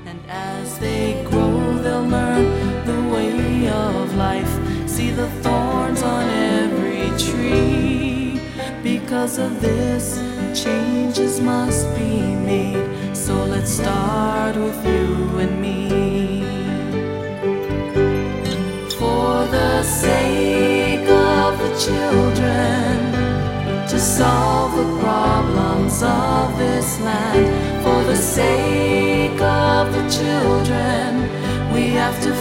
And as they grow, they'll learn the way of life. See the thorns on every tree. Because of this, changes must be made. So let's start with you and me. For the sake of the children, to solve the problems of this land. For the sake of the children, we have to